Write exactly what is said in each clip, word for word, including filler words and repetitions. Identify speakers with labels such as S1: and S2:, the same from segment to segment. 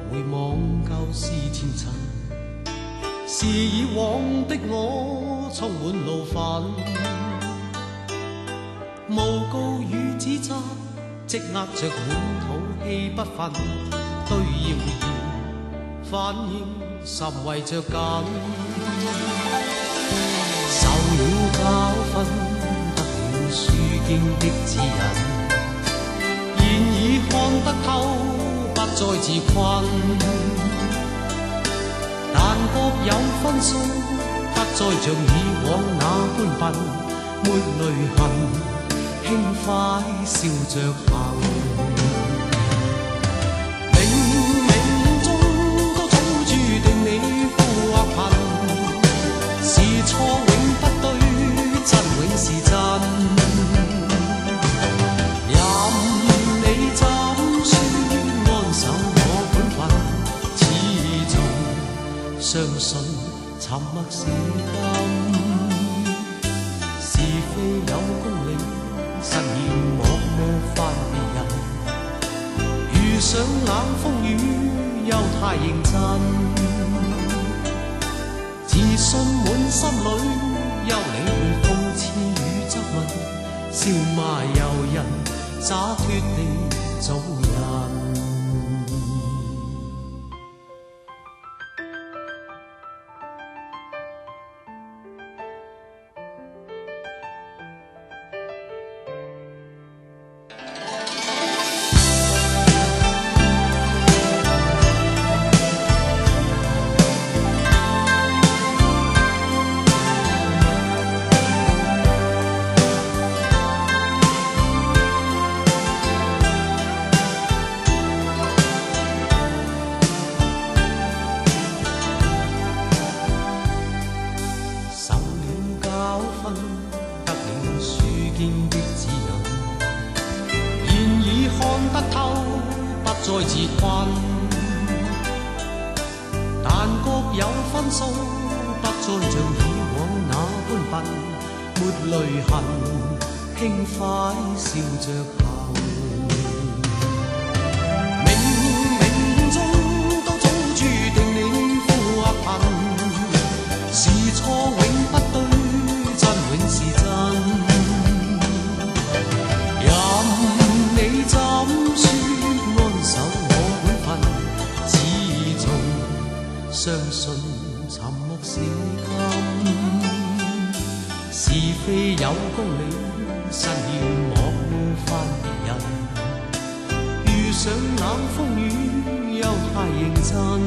S1: 回望旧事前尘，是以往的我充满怒愤，诬告与指责积压着满肚气不愤，对谣言反应甚为着紧，受了教训，得了书经的指引。 现已看得透，不再自困。但各有分數，不再像以往那般笨，沒淚痕，輕快笑着行。冥冥中都早注定你富或貧，是錯永不對，真永是真。 相信沉默是金，是非有公理，實現莫冒犯別人。遇上冷風雨，又太認真，自信滿心裏，休理會諷刺與質問，笑罵由人，灑脱地做人。 再自困，但各有分數，不再像以往那般笨，沒淚痕，輕快笑着行。冥冥中都早注定你富或貧，是錯永不對，真永是真。任你怎說。 守我本分，始終相信沉默是金，是非有公理，實現莫冒犯別人。遇上冷風雨，又太認真，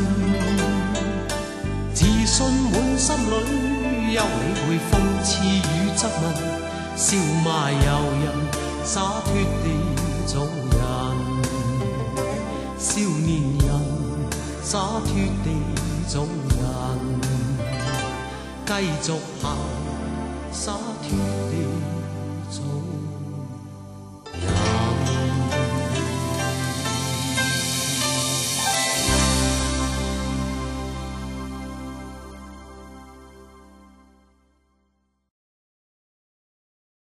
S1: 自信滿心裏，休理會諷刺與質問，笑罵由人，灑脱地做人。 少年人灑脱地做人，繼續行灑脱地做人。